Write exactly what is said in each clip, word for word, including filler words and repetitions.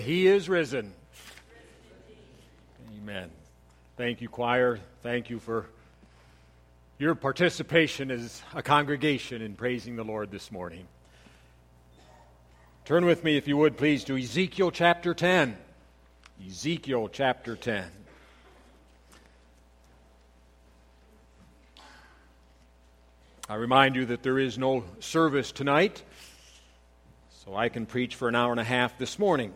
He is risen. Amen. Thank you, choir. Thank you for your participation as a congregation in praising the Lord this morning. Turn with me, if you would, please, to Ezekiel chapter ten. Ezekiel chapter ten. I remind you that there is no service tonight, so I can preach for an hour and a half this morning.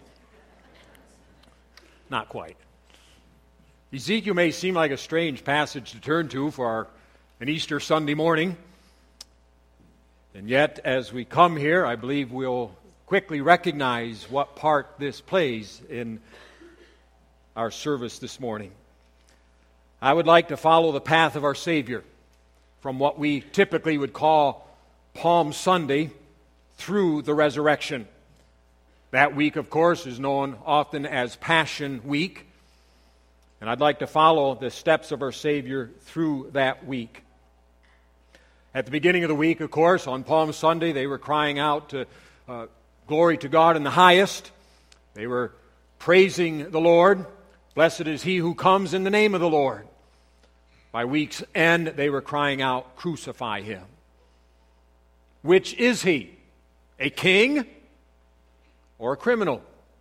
Not quite. Ezekiel may seem like a strange passage to turn to for our, an Easter Sunday morning. And yet, as we come here, I believe we'll quickly recognize what part this plays in our service this morning. I would like to follow the path of our Savior from what we typically would call Palm Sunday through the resurrection. That week, of course, is known often as Passion Week. And I'd like to follow the steps of our Savior through that week. At the beginning of the week, of course, on Palm Sunday, they were crying out to uh, glory to God in the highest. They were praising the Lord. Blessed is he who comes in the name of the Lord. By week's end, they were crying out, crucify him. Which is he? A king or a criminal?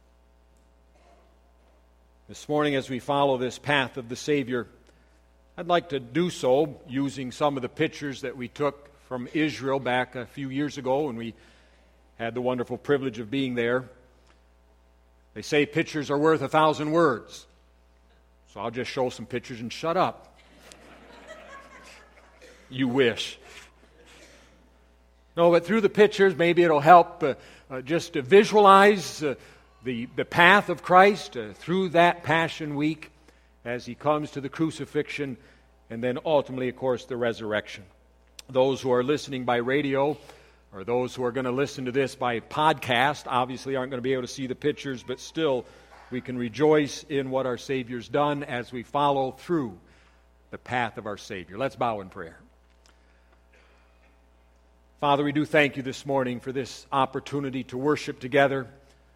This morning, as we follow this path of the Savior, I'd like to do so using some of the pictures that we took from Israel back a few years ago when we had the wonderful privilege of being there. They say pictures are worth a thousand words. So I'll just show some pictures and shut up. You wish. No, but through the pictures, maybe it'll help uh, uh, just to visualize uh, the, the path of Christ uh, through that Passion Week as he comes to the crucifixion and then ultimately, of course, the resurrection. Those who are listening by radio or those who are going to listen to this by podcast obviously aren't going to be able to see the pictures, but still we can rejoice in what our Savior's done as we follow through the path of our Savior. Let's bow in prayer. Father, we do thank you this morning for this opportunity to worship together.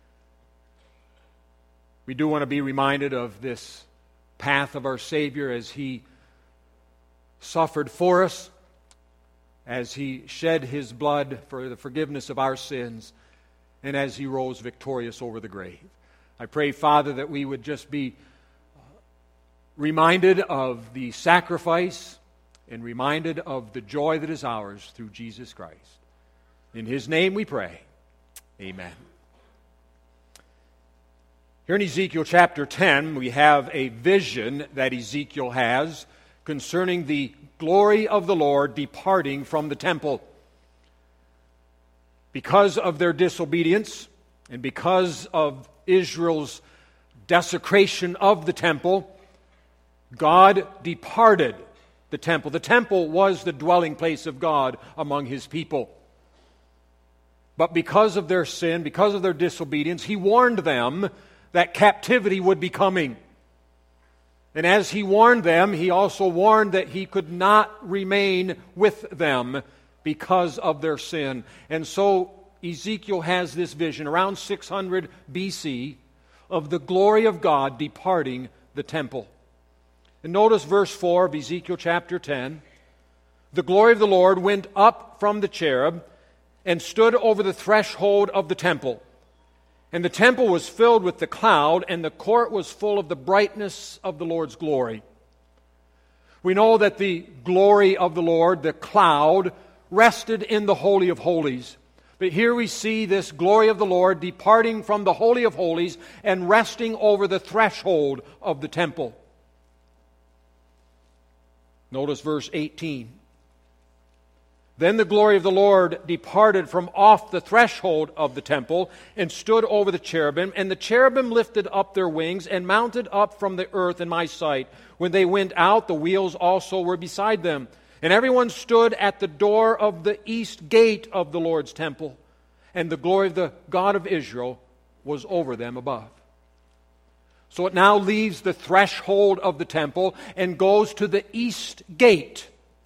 We do want to be reminded of this path of our Savior as he suffered for us, as he shed his blood for the forgiveness of our sins, and as he rose victorious over the grave. I pray, Father, that we would just be reminded of the sacrifice and reminded of the joy that is ours through Jesus Christ. In his name we pray. Amen. Here in Ezekiel chapter ten, we have a vision that Ezekiel has concerning the glory of the Lord departing from the temple. Because of their disobedience and because of Israel's desecration of the temple, God departed the temple. The temple was the dwelling place of God among his people. But because of their sin, because of their disobedience, he warned them that captivity would be coming. And as he warned them, he also warned that he could not remain with them because of their sin. And so Ezekiel has this vision around six hundred B C of the glory of God departing the temple. And notice verse four of Ezekiel chapter ten. The glory of the Lord went up from the cherub and stood over the threshold of the temple. And the temple was filled with the cloud, and the court was full of the brightness of the Lord's glory. We know that the glory of the Lord, the cloud, rested in the Holy of Holies. But here we see this glory of the Lord departing from the Holy of Holies and resting over the threshold of the temple. Notice verse eighteen. Then the glory of the Lord departed from off the threshold of the temple and stood over the cherubim. And the cherubim lifted up their wings and mounted up from the earth in my sight. When they went out, the wheels also were beside them. And everyone stood at the door of the east gate of the Lord's temple. And the glory of the God of Israel was over them above. So it now leaves the threshold of the temple and goes to the east gate.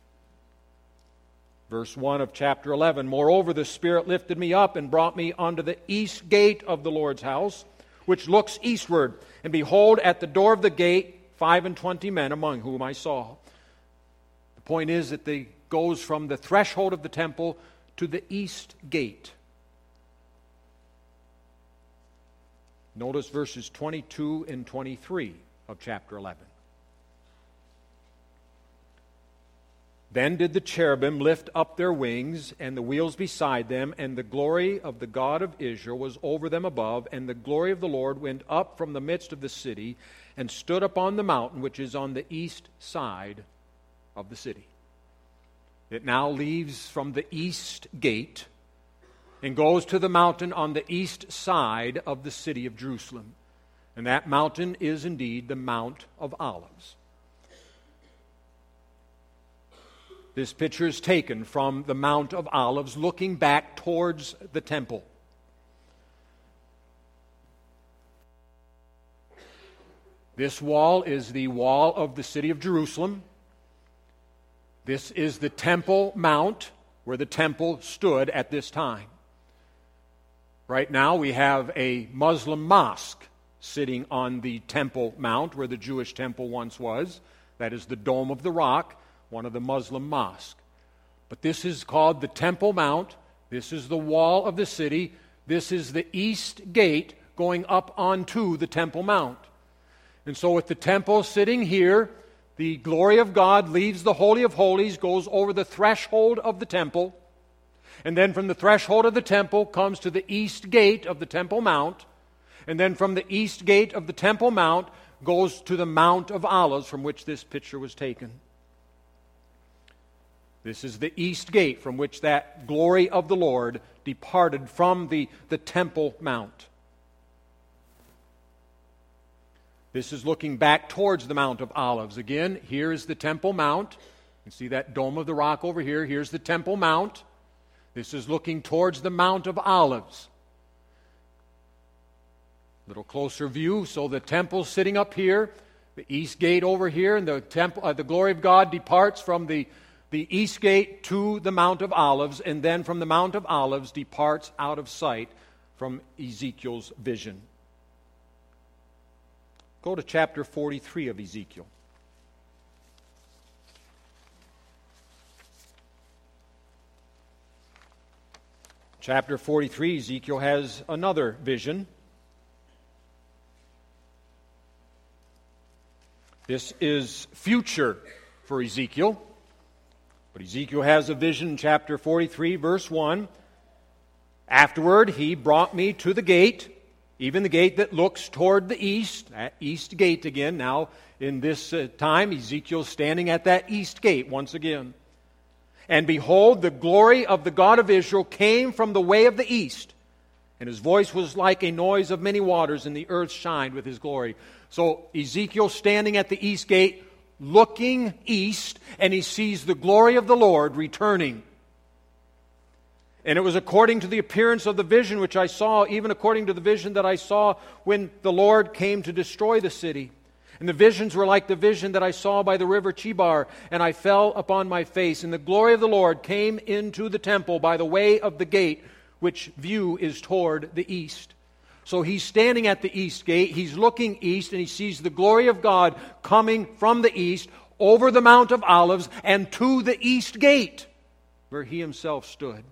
Verse one of chapter eleven, moreover, the Spirit lifted me up and brought me unto the east gate of the Lord's house, which looks eastward. And behold, at the door of the gate, five and twenty men, among whom I saw. The point is that they goes from the threshold of the temple to the east gate. Notice verses twenty-two and twenty-three of chapter eleven. Then did the cherubim lift up their wings, and the wheels beside them, and the glory of the God of Israel was over them above, and the glory of the Lord went up from the midst of the city, and stood upon the mountain which is on the east side of the city. It now leaves from the east gate and goes to the mountain on the east side of the city of Jerusalem. And that mountain is indeed the Mount of Olives. This picture is taken from the Mount of Olives, looking back towards the temple. This wall is the wall of the city of Jerusalem. This is the Temple Mount, where the temple stood at this time. Right now we have a Muslim mosque sitting on the Temple Mount, where the Jewish temple once was. That is the Dome of the Rock, one of the Muslim mosques. But this is called the Temple Mount. This is the wall of the city. This is the east gate going up onto the Temple Mount. And so with the temple sitting here, the glory of God leaves the Holy of Holies, goes over the threshold of the temple, and then from the threshold of the temple comes to the east gate of the Temple Mount, and then from the east gate of the Temple Mount goes to the Mount of Olives, from which this picture was taken. This is the east gate from which that glory of the Lord departed from the, the Temple Mount. This is looking back towards the Mount of Olives. Again, here is the Temple Mount. You can see that Dome of the Rock over here. Here's the Temple Mount. This is looking towards the Mount of Olives. A little closer view. So the temple's sitting up here, the east gate over here, and the temple, uh, the glory of God departs from the, the east gate to the Mount of Olives, and then from the Mount of Olives departs out of sight from Ezekiel's vision. Go to chapter forty-three of Ezekiel. Chapter forty-three, Ezekiel has another vision. This is future for Ezekiel. But Ezekiel has a vision in chapter forty-three, verse one. Afterward, he brought me to the gate, even the gate that looks toward the east, that east gate again. Now, in this uh, time, Ezekiel's standing at that east gate once again. And behold, the glory of the God of Israel came from the way of the east, and his voice was like a noise of many waters, and the earth shined with his glory. So Ezekiel standing at the east gate, looking east, and he sees the glory of the Lord returning. And it was according to the appearance of the vision which I saw, even according to the vision that I saw when the Lord came to destroy the city. And the visions were like the vision that I saw by the river Chebar, and I fell upon my face. And the glory of the Lord came into the temple by the way of the gate, which view is toward the east. So he's standing at the east gate, he's looking east, and he sees the glory of God coming from the east, over the Mount of Olives, and to the east gate, where he himself stood.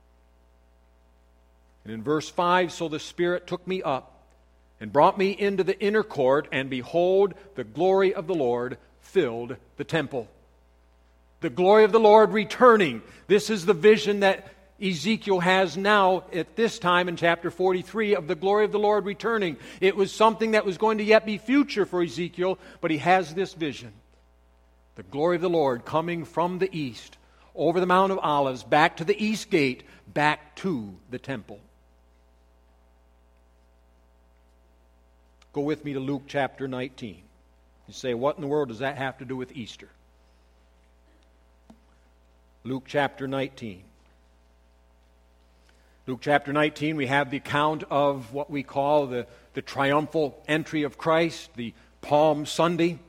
And in verse five, so the Spirit took me up, and brought me into the inner court, and behold, the glory of the Lord filled the temple. The glory of the Lord returning. This is the vision that Ezekiel has now at this time in chapter forty-three of the glory of the Lord returning. It was something that was going to yet be future for Ezekiel, but he has this vision. The glory of the Lord coming from the east, over the Mount of Olives, back to the east gate, back to the temple. Go with me to Luke chapter nineteen. You say, what in the world does that have to do with Easter? Luke chapter nineteen. Luke chapter nineteen, we have the account of what we call the, the triumphal entry of Christ, the Palm Sunday.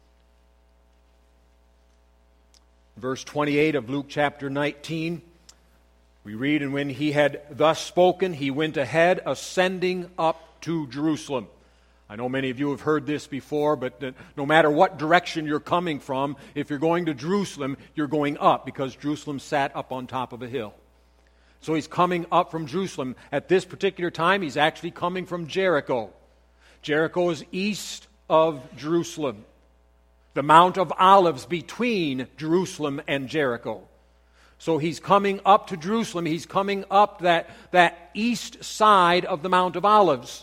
Verse twenty-eight of Luke chapter nineteen, we read, and when he had thus spoken, he went ahead, ascending up to Jerusalem. I know many of you have heard this before, but no matter what direction you're coming from, if you're going to Jerusalem, you're going up, because Jerusalem sat up on top of a hill. So he's coming up from Jerusalem. At this particular time, he's actually coming from Jericho. Jericho is east of Jerusalem. The Mount of Olives between Jerusalem and Jericho. So he's coming up to Jerusalem. He's coming up that, that east side of the Mount of Olives.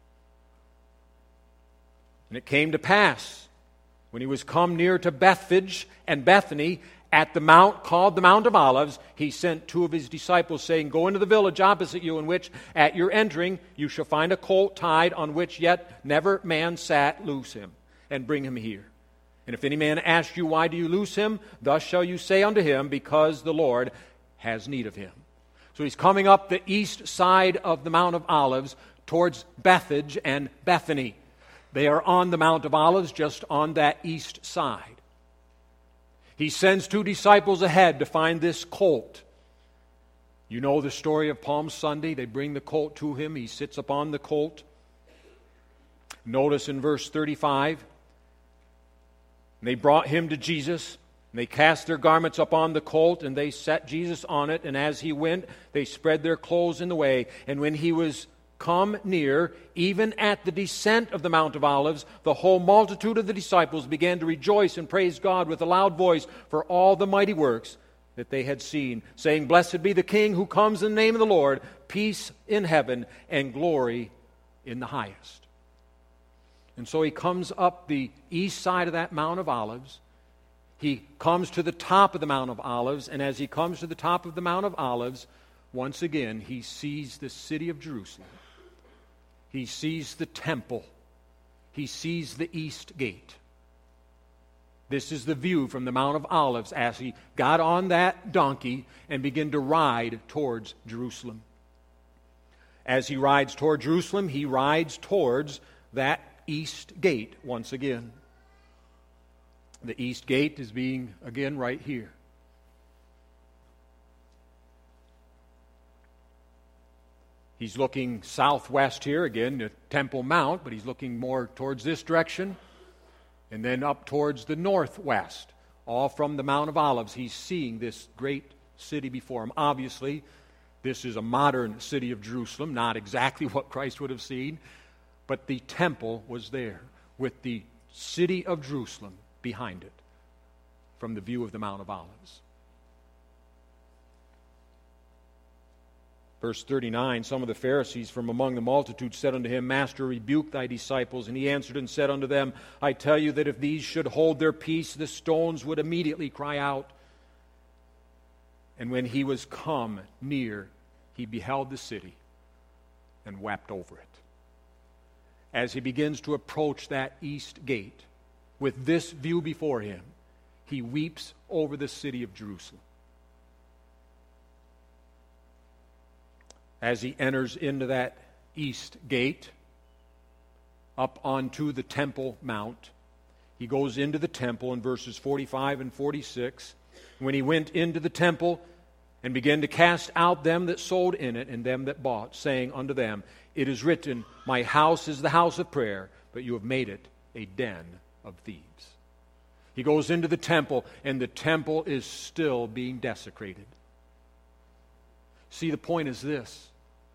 And it came to pass, when he was come near to Bethphage and Bethany, at the mount called the Mount of Olives, he sent two of his disciples, saying, Go into the village opposite you, in which at your entering you shall find a colt tied, on which yet never man sat. Loose him, and bring him here. And if any man ask you, Why do you loose him? Thus shall you say unto him, Because the Lord has need of him. So he's coming up the east side of the Mount of Olives towards Bethphage and Bethany. They are on the Mount of Olives, just on that east side. He sends two disciples ahead to find this colt. You know the story of Palm Sunday. They bring the colt to him. He sits upon the colt. Notice in verse thirty-five, they brought him to Jesus. And they cast their garments upon the colt, and they set Jesus on it. And as he went, they spread their clothes in the way. And when he was come near, even at the descent of the Mount of Olives, the whole multitude of the disciples began to rejoice and praise God with a loud voice for all the mighty works that they had seen, saying, Blessed be the King who comes in the name of the Lord, peace in heaven and glory in the highest. And so he comes up the east side of that Mount of Olives. He comes to the top of the Mount of Olives, and as he comes to the top of the Mount of Olives, once again he sees the city of Jerusalem. He sees the temple. He sees the east gate. This is the view from the Mount of Olives as he got on that donkey and began to ride towards Jerusalem. As he rides toward Jerusalem, he rides towards that east gate once again. The east gate is being, again, right here. He's looking southwest here, again, the Temple Mount, but he's looking more towards this direction, and then up towards the northwest, all from the Mount of Olives. He's seeing this great city before him. Obviously, this is a modern city of Jerusalem, not exactly what Christ would have seen, but the temple was there with the city of Jerusalem behind it from the view of the Mount of Olives. Verse thirty-nine, some of the Pharisees from among the multitude said unto him, Master, rebuke thy disciples. And he answered and said unto them, I tell you that if these should hold their peace, the stones would immediately cry out. And when he was come near, he beheld the city and wept over it. As he begins to approach that east gate, with this view before him, he weeps over the city of Jerusalem. As he enters into that east gate, up onto the Temple Mount, he goes into the temple in verses forty-five and forty-six. When he went into the temple and began to cast out them that sold in it and them that bought, saying unto them, It is written, My house is the house of prayer, but you have made it a den of thieves. He goes into the temple, and the temple is still being desecrated. See, the point is this.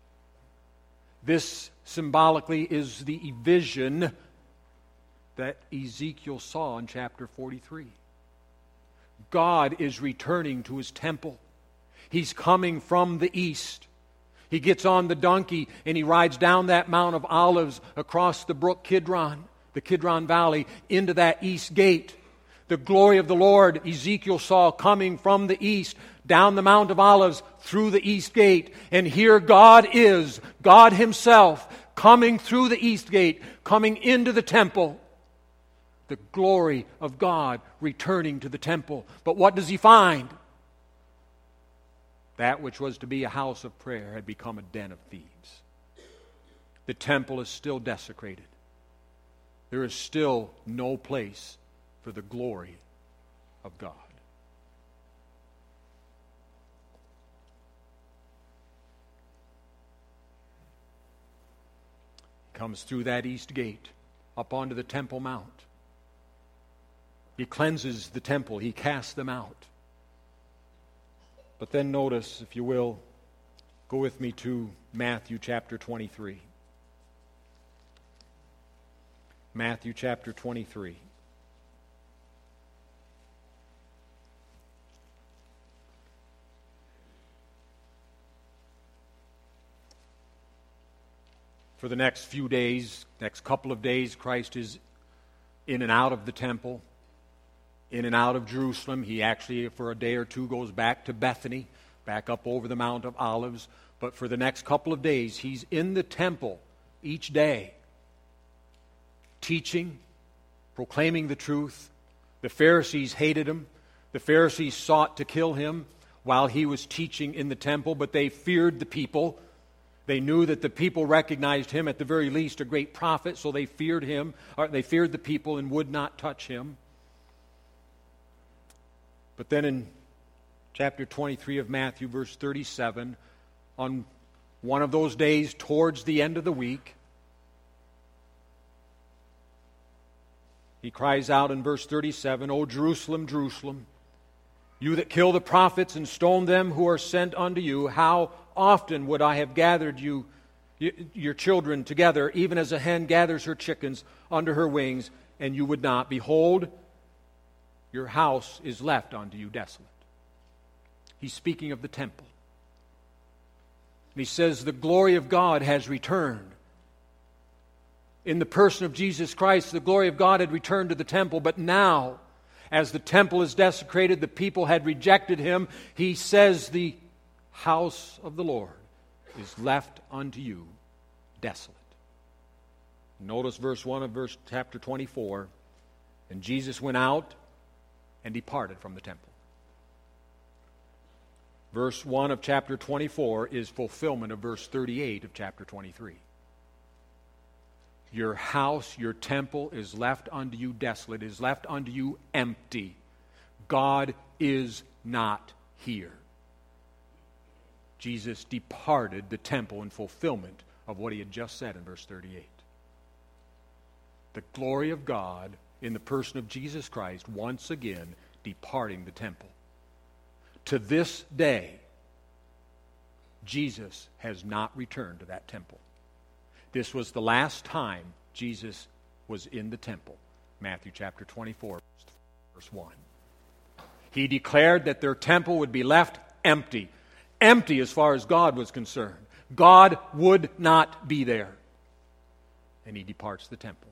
This symbolically is the vision that Ezekiel saw in chapter forty-three. God is returning to his temple. He's coming from the east. He gets on the donkey and he rides down that Mount of Olives across the brook Kidron, the Kidron Valley, into that east gate. The glory of the Lord Ezekiel saw coming from the east, down the Mount of Olives, through the east gate. And here God is, God himself, coming through the east gate, coming into the temple. The glory of God returning to the temple. But what does he find? That which was to be a house of prayer had become a den of thieves. The temple is still desecrated. There is still no place for the glory of God. comes through that east gate up onto the Temple Mount. He cleanses the temple. He casts them out. But then notice, if you will, go with me to Matthew chapter twenty-three. Matthew chapter twenty-three. For the next few days, next couple of days, Christ is in and out of the temple, in and out of Jerusalem. He actually, for a day or two, goes back to Bethany, back up over the Mount of Olives. But for the next couple of days, he's in the temple each day, teaching, proclaiming the truth. The Pharisees hated him. The Pharisees sought to kill him while he was teaching in the temple, but they feared the people. They knew that the people recognized him, at the very least, a great prophet, so they feared him, or they feared the people and would not touch him. But then in chapter twenty-three of Matthew, verse thirty-seven, on one of those days towards the end of the week, he cries out in verse thirty-seven, "O Jerusalem, Jerusalem, you that kill the prophets and stone them who are sent unto you, how often would I have gathered you, your children together, even as a hen gathers her chickens under her wings, and you would not. Behold, your house is left unto you desolate." He's speaking of the temple. And he says the glory of God has returned. In the person of Jesus Christ, the glory of God had returned to the temple, but now, as the temple is desecrated, the people had rejected him. He says the house of the Lord is left unto you desolate. Notice verse one of verse chapter twenty-four. And Jesus went out and departed from the temple. Verse one of chapter twenty-four is fulfillment of verse thirty-eight of chapter twenty-three. Your house, your temple is left unto you desolate, is left unto you empty. God is not here. Jesus departed the temple in fulfillment of what he had just said in verse thirty-eight. The glory of God in the person of Jesus Christ once again departing the temple. To this day, Jesus has not returned to that temple. This was the last time Jesus was in the temple. Matthew chapter twenty-four, verse one. He declared that their temple would be left empty. Empty as far as God was concerned. God would not be there. And he departs the temple.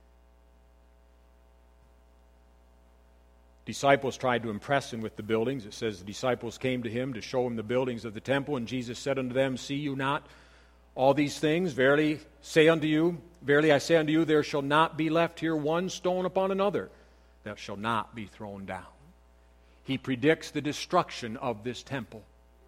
Disciples tried to impress him with the buildings. It says the disciples came to him to show him the buildings of the temple, and Jesus said unto them, "See you not all these things? Verily say unto you, verily I say unto you, there shall not be left here one stone upon another that shall not be thrown down." He predicts the destruction of this temple.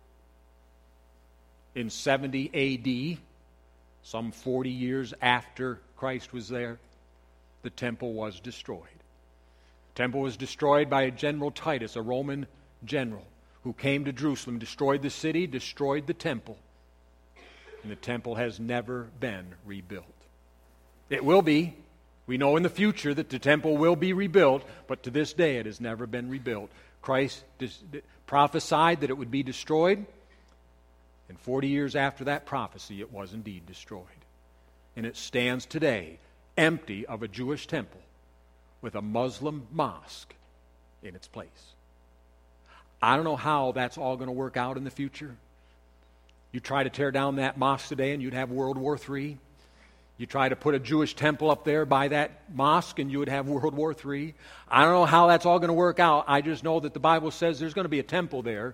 In seventy A D, some forty years after Christ was there, the temple was destroyed. The temple was destroyed by General Titus, a Roman general, who came to Jerusalem, destroyed the city, destroyed the temple. And the temple has never been rebuilt. It will be. We know in the future that the temple will be rebuilt, but to this day it has never been rebuilt. Christ dis- prophesied that it would be destroyed, and forty years after that prophecy, it was indeed destroyed. And it stands today empty of a Jewish temple with a Muslim mosque in its place. I don't know how that's all going to work out in the future. You try to tear down that mosque today and you'd have World War Three. You try to put a Jewish temple up there by that mosque and you would have World War Three. I don't know how that's all going to work out. I just know that the Bible says there's going to be a temple there.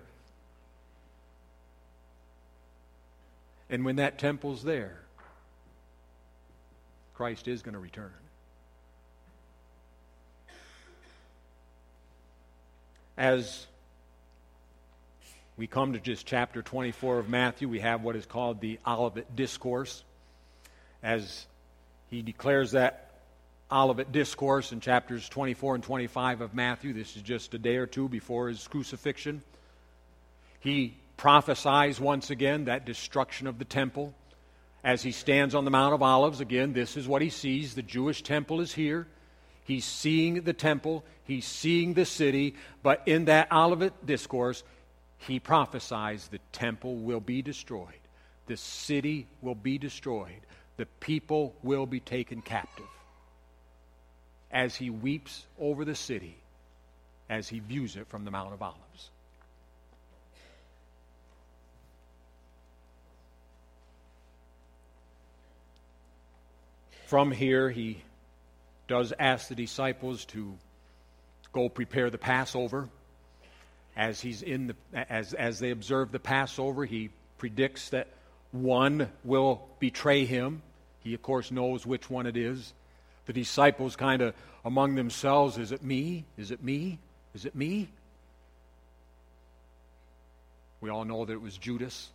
And when that temple's there, Christ is going to return. As we come to just chapter twenty-four of Matthew, we have what is called the Olivet Discourse. As he declares that Olivet Discourse in chapters twenty-four and twenty-five of Matthew, this is just a day or two before his crucifixion, he prophesies once again that destruction of the temple. As he stands on the Mount of Olives, again, this is what he sees. The Jewish temple is here. He's seeing the temple. He's seeing the city. But in that Olivet discourse, he prophesies the temple will be destroyed. The city will be destroyed. The people will be taken captive. As he weeps over the city, as he views it from the Mount of Olives. From here, he does ask the disciples to go prepare the Passover. As he's in the as as they observe the Passover, he predicts that one will betray him. He, of course, knows which one it is. The disciples kind of among themselves, is it me? Is it me? Is it me? We all know that it was Judas.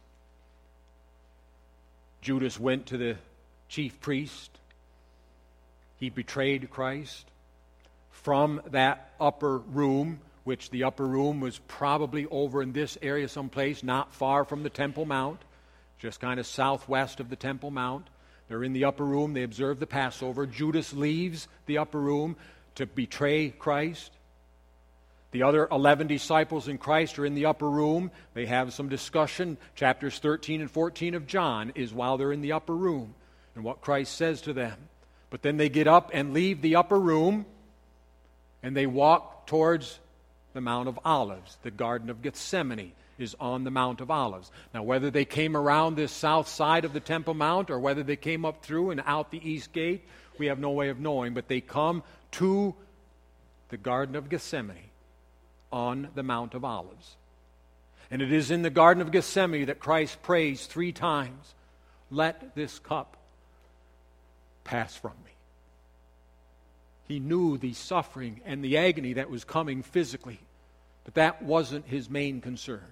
Judas went to the chief priest. He betrayed Christ. From that upper room, which the upper room was probably over in this area someplace, not far from the Temple Mount, just kind of southwest of the Temple Mount. They're in the upper room. They observe the Passover. Judas leaves the upper room to betray Christ. The other eleven disciples in Christ are in the upper room. They have some discussion. Chapters thirteen and fourteen of John is while they're in the upper room and what Christ says to them. But then they get up and leave the upper room and they walk towards the Mount of Olives. The Garden of Gethsemane is on the Mount of Olives. Now, whether they came around this south side of the Temple Mount or whether they came up through and out the east gate, we have no way of knowing. But they come to the Garden of Gethsemane on the Mount of Olives. And it is in the Garden of Gethsemane that Christ prays three times, "Let this cup pass from me." He knew the suffering and the agony that was coming physically, but that wasn't his main concern.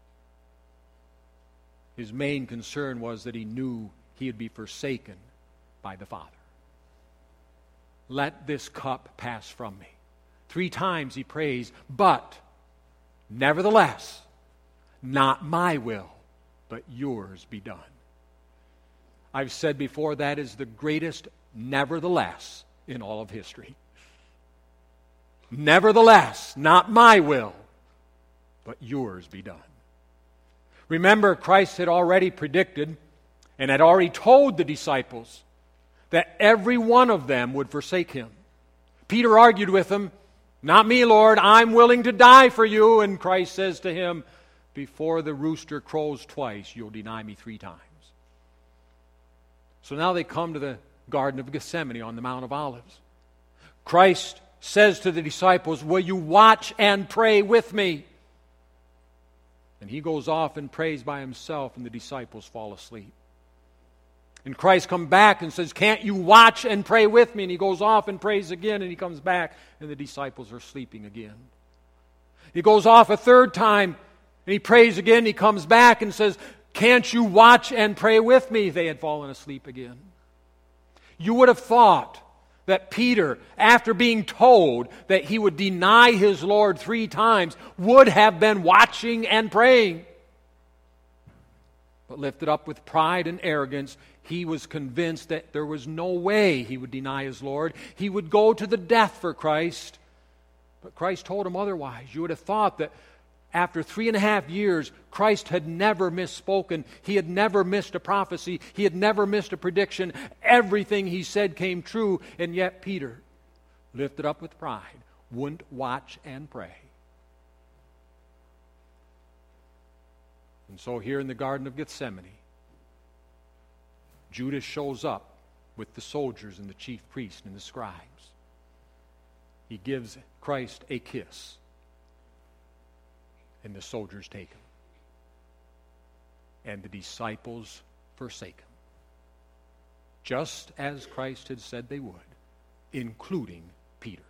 His main concern was that he knew he would be forsaken by the Father. Let this cup pass from me. Three times he prays, but nevertheless, not my will, but yours be done. I've said before, that is the greatest nevertheless in all of history. Nevertheless, not my will, but yours be done. Remember, Christ had already predicted and had already told the disciples that every one of them would forsake him. Peter argued with him, "Not me, Lord, I'm willing to die for you." And Christ says to him, "Before the rooster crows twice, you'll deny me three times." So now they come to the Garden of Gethsemane on the Mount of Olives. Christ says to the disciples, "Will you watch and pray with me?" And he goes off and prays by himself, and the disciples fall asleep. And Christ comes back and says, "Can't you watch and pray with me?" And he goes off and prays again, and he comes back, and the disciples are sleeping again. He goes off a third time, and he prays again, and he comes back and says, "Can't you watch and pray with me?" They had fallen asleep again. You would have thought that Peter, after being told that he would deny his Lord three times, would have been watching and praying. But lifted up with pride and arrogance, he was convinced that there was no way he would deny his Lord. He would go to the death for Christ. But Christ told him otherwise. You would have thought that after three and a half years, Christ had never misspoken. He had never missed a prophecy. He had never missed a prediction. Everything he said came true. And yet Peter, lifted up with pride, wouldn't watch and pray. And so here in the Garden of Gethsemane, Judas shows up with the soldiers and the chief priests and the scribes. He gives Christ a kiss. And the soldiers take him. And the disciples forsake him. Just as Christ had said they would, including Peter.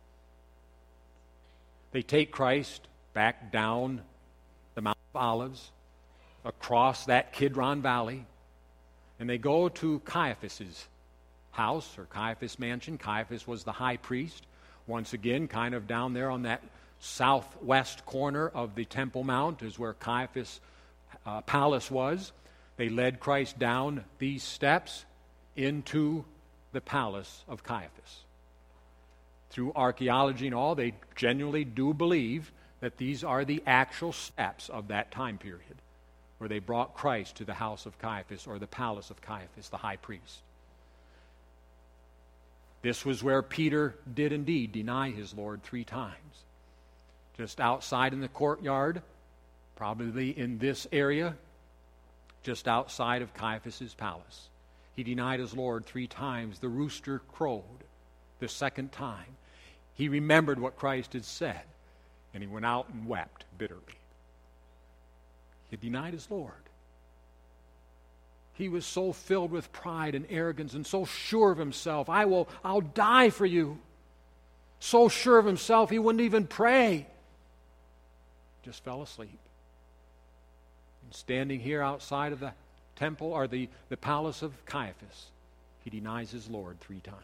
They take Christ back down the Mount of Olives, across that Kidron Valley, and they go to Caiaphas' house, or Caiaphas' mansion. Caiaphas was the high priest. Once again, kind of down there on that southwest corner of the Temple Mount is where Caiaphas' uh, palace was. They led Christ down these steps into the palace of Caiaphas. Through archaeology and all, they genuinely do believe that these are the actual steps of that time period where they brought Christ to the house of Caiaphas, or the palace of Caiaphas, the high priest. This was where Peter did indeed deny his Lord three times. Just outside in the courtyard, probably in this area, just outside of Caiaphas' palace. He denied his Lord three times. The rooster crowed the second time. He remembered what Christ had said, and he went out and wept bitterly. He denied his Lord. He was so filled with pride and arrogance and so sure of himself. I will, I'll die for you. So sure of himself, he wouldn't even pray. Just fell asleep. And standing here outside of the temple, or the, the palace of Caiaphas, he denies his Lord three times.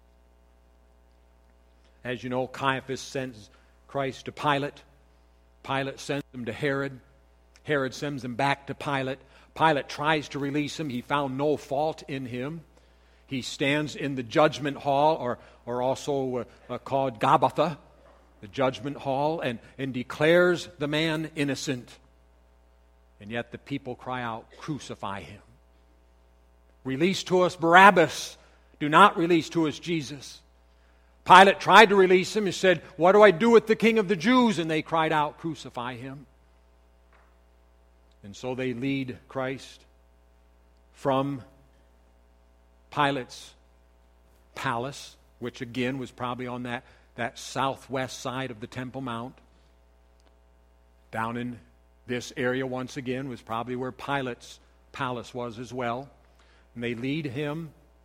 As you know, Caiaphas sends Christ to Pilate. Pilate sends him to Herod. Herod sends him back to Pilate. Pilate tries to release him. He found no fault in him. He stands in the judgment hall, or, or also uh, uh, called Gabbatha, the judgment hall, and, and declares the man innocent. And yet the people cry out, "Crucify him. Release to us Barabbas. Do not release to us Jesus." Pilate tried to release him. He said, "What do I do with the King of the Jews?" And they cried out, "Crucify him." And so they lead Christ from Pilate's palace, which again was probably on that, that southwest side of the Temple Mount. Down in this area, once again, was probably where Pilate's palace was as well. And they lead him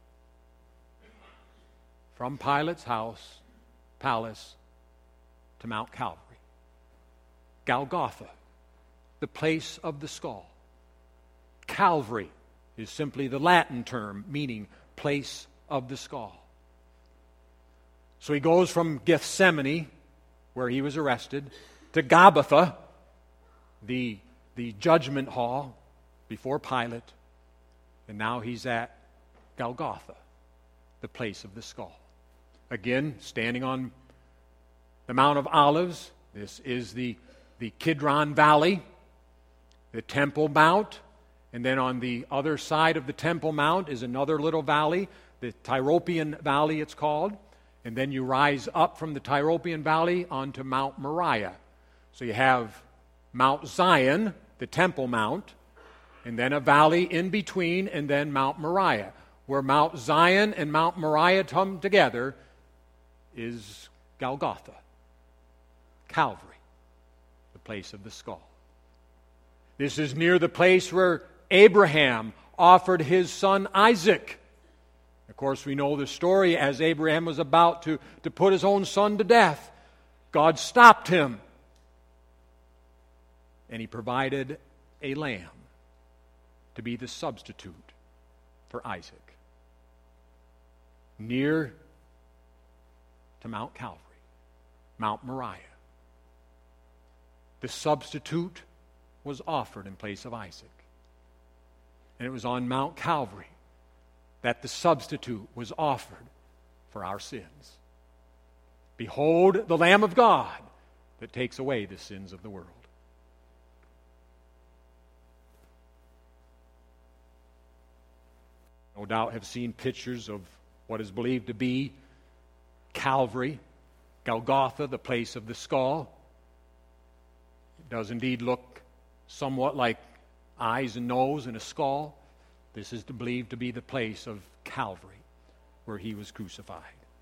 from Pilate's house, palace, to Mount Calvary. Golgotha, the place of the skull. Calvary is simply the Latin term meaning place of the skull. So he goes from Gethsemane, where he was arrested, to Gabbatha, the, the judgment hall before Pilate, and now he's at Golgotha, the place of the skull. Again, standing on the Mount of Olives, this is the, the Kidron Valley, the Temple Mount, and then on the other side of the Temple Mount is another little valley, the Tyropoeon Valley it's called, and then you rise up from the Tyropoeon Valley onto Mount Moriah. So you have Mount Zion, the Temple Mount, and then a valley in between, and then Mount Moriah. Where Mount Zion and Mount Moriah come together is Golgotha, Calvary, the place of the skull. This is near the place where Abraham offered his son Isaac. Of course, we know the story. As Abraham was about to, to put his own son to death, God stopped him. And he provided a lamb to be the substitute for Isaac. Near to Mount Calvary, Mount Moriah. The substitute was offered in place of Isaac. And it was on Mount Calvary that the substitute was offered for our sins. Behold the Lamb of God that takes away the sins of the world. No doubt have seen pictures of what is believed to be Calvary, Golgotha, the place of the skull. It does indeed look somewhat like eyes and nose and a skull. This is believed to be the place of Calvary, where he was crucified.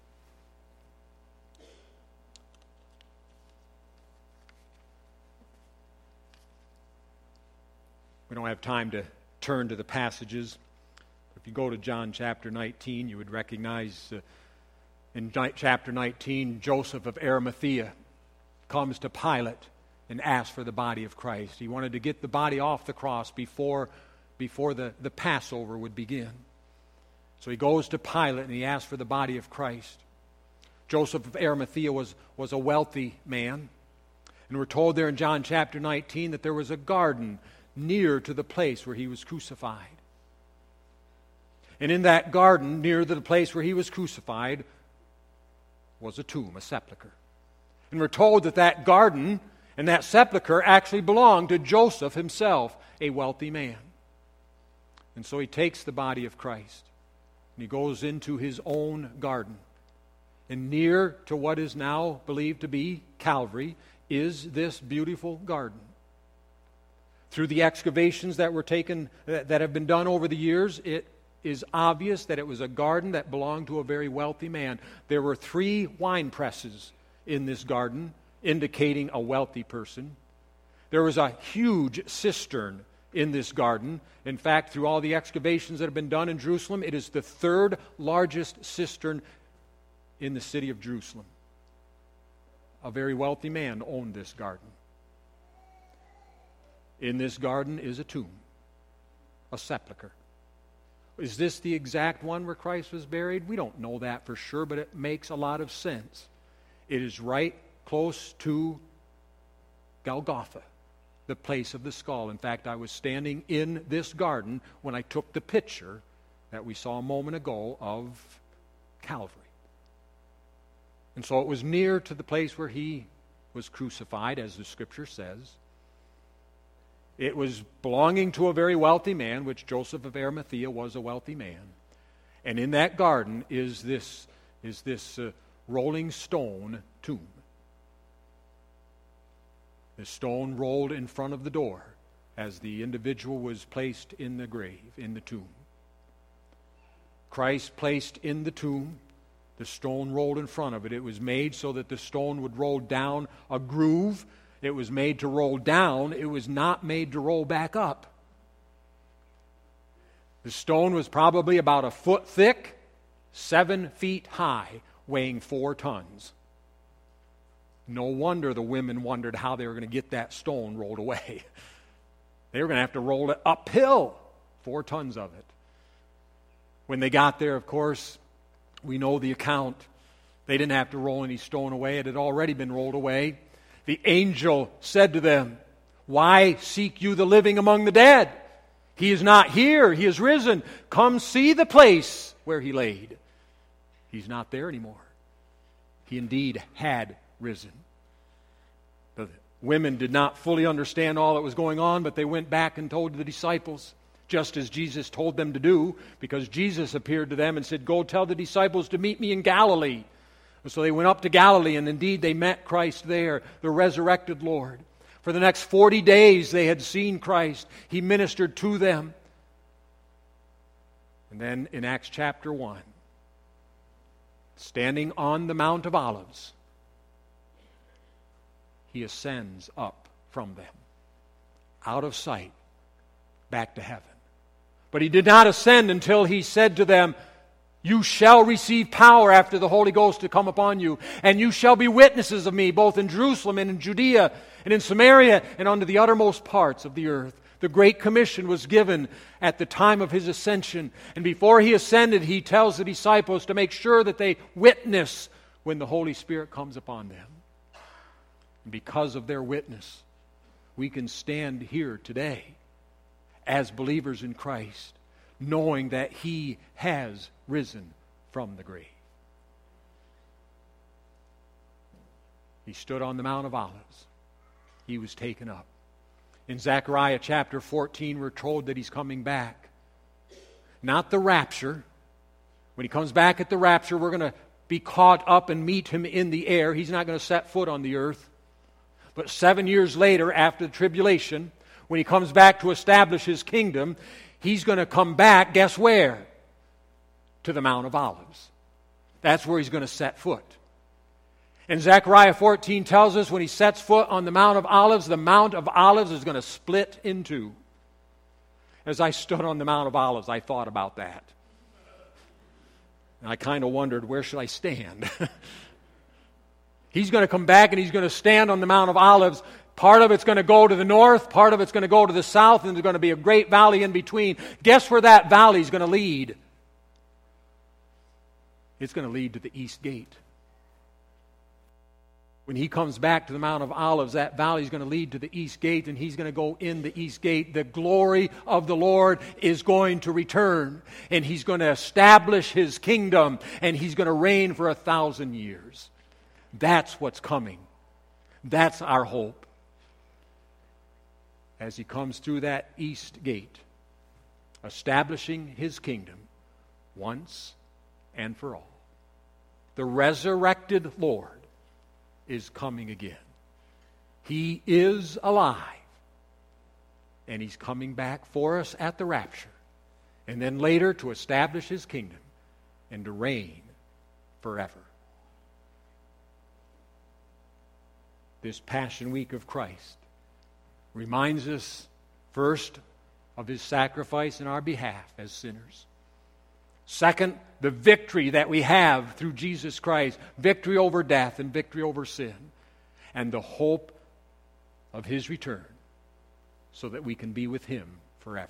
We don't have time to turn to the passages. If you go to John chapter nineteen, you would recognize uh, in chapter nineteen, Joseph of Arimathea comes to Pilate and asks for the body of Christ. He wanted to get the body off the cross before, before the, the Passover would begin. So he goes to Pilate and he asks for the body of Christ. Joseph of Arimathea was, was a wealthy man. And we're told there in John chapter nineteen that there was a garden near to the place where he was crucified. And in that garden, near to the place where he was crucified, was a tomb, a sepulcher. And we're told that that garden and that sepulcher actually belonged to Joseph himself, a wealthy man. And so he takes the body of Christ and he goes into his own garden. And near to what is now believed to be Calvary is this beautiful garden. Through the excavations that were taken, that have been done over the years, it is obvious that it was a garden that belonged to a very wealthy man. There were three wine presses in this garden, indicating a wealthy person. There was a huge cistern in this garden. In fact, through all the excavations that have been done in Jerusalem, it is the third largest cistern in the city of Jerusalem. A very wealthy man owned this garden. In this garden is a tomb, a sepulcher. Is this the exact one where Christ was buried? We don't know that for sure, but it makes a lot of sense. It is right close to Golgotha, the place of the skull. In fact, I was standing in this garden when I took the picture that we saw a moment ago of Calvary. And so it was near to the place where he was crucified, as the Scripture says. It was belonging to a very wealthy man, which Joseph of Arimathea was a wealthy man. And in that garden is this, is this uh, rolling stone tomb. The stone rolled in front of the door as the individual was placed in the grave, in the tomb. Christ placed in the tomb, the stone rolled in front of it. It was made so that the stone would roll down a groove. It was made to roll down. It was not made to roll back up. The stone was probably about a foot thick, seven feet high, weighing four tons. No wonder the women wondered how they were going to get that stone rolled away. They were going to have to roll it uphill, four tons of it. When they got there, of course, we know the account. They didn't have to roll any stone away. It had already been rolled away. The angel said to them, "Why seek you the living among the dead? He is not here. He is risen. Come see the place where he laid." He's not there anymore. He indeed had risen. The women did not fully understand all that was going on, but they went back and told the disciples, just as Jesus told them to do, because Jesus appeared to them and said, "Go tell the disciples to meet me in Galilee." And so they went up to Galilee, and indeed they met Christ there, the resurrected Lord. For the next forty days they had seen Christ. He ministered to them. And then in Acts chapter one, standing on the Mount of Olives, he ascends up from them, out of sight, back to heaven. But he did not ascend until he said to them, "You shall receive power after the Holy Ghost to come upon you, and you shall be witnesses of me, both in Jerusalem and in Judea and in Samaria and unto the uttermost parts of the earth." The Great Commission was given at the time of his ascension. And before he ascended, he tells the disciples to make sure that they witness when the Holy Spirit comes upon them. And because of their witness, we can stand here today as believers in Christ, knowing that he has risen from the grave. He stood on the Mount of Olives. He was taken up. In Zechariah chapter fourteen, we're told that he's coming back. Not the rapture. When he comes back at the rapture, we're going to be caught up and meet him in the air. He's not going to set foot on the earth. But seven years later, after the tribulation, when he comes back to establish his kingdom, he's going to come back, guess where? To the Mount of Olives. That's where he's going to set foot. And Zechariah fourteen tells us when he sets foot on the Mount of Olives, the Mount of Olives is going to split in two. As I stood on the Mount of Olives, I thought about that. And I kind of wondered, where should I stand? He's going to come back and he's going to stand on the Mount of Olives. Part of it's going to go to the north, part of it's going to go to the south, and there's going to be a great valley in between. Guess where that valley is going to lead? It's going to lead to the east gate. When he comes back to the Mount of Olives, that valley is going to lead to the east gate, and he's going to go in the east gate. The glory of the Lord is going to return, and he's going to establish his kingdom, and he's going to reign for a thousand years. That's what's coming. That's our hope. As he comes through that east gate, establishing his kingdom once and for all. The resurrected Lord is coming again. He is alive, and he's coming back for us at the rapture, and then later to establish his kingdom and to reign forever. This Passion Week of Christ reminds us first of his sacrifice in our behalf as sinners. Second, the victory that we have through Jesus Christ, victory over death and victory over sin, and the hope of his return so that we can be with him forever.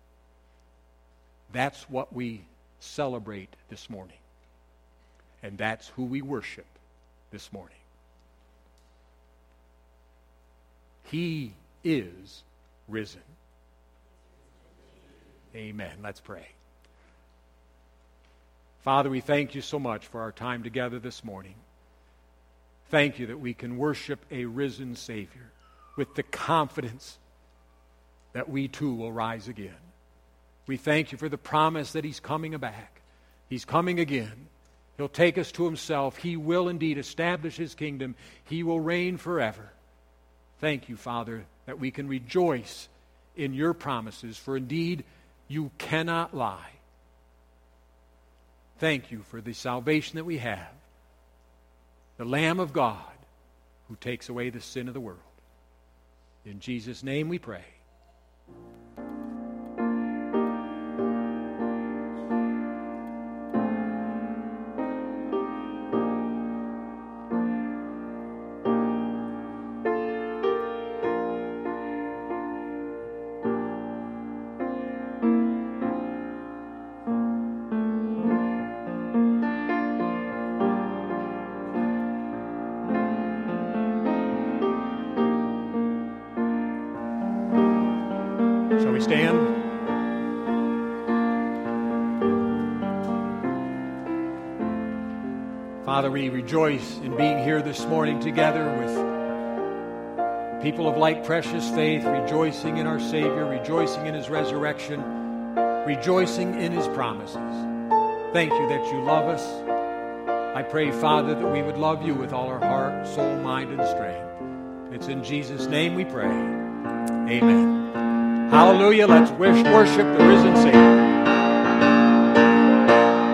That's what we celebrate this morning, and that's who we worship this morning. He is risen. Amen. Let's pray. Father, we thank you so much for our time together this morning. Thank you that we can worship a risen Savior with the confidence that we too will rise again. We thank you for the promise that he's coming back. He's coming again. He'll take us to himself. He will indeed establish his kingdom. He will reign forever. Thank you, Father, that we can rejoice in your promises, for indeed you cannot lie. Thank you for the salvation that we have, the Lamb of God who takes away the sin of the world. In Jesus' name we pray. Shall we stand? Father, we rejoice in being here this morning together with people of like precious faith, rejoicing in our Savior, rejoicing in his resurrection, rejoicing in his promises. Thank you that you love us. I pray, Father, that we would love you with all our heart, soul, mind, and strength. It's in Jesus' name we pray. Amen. Hallelujah. Let's wish, worship the risen Savior.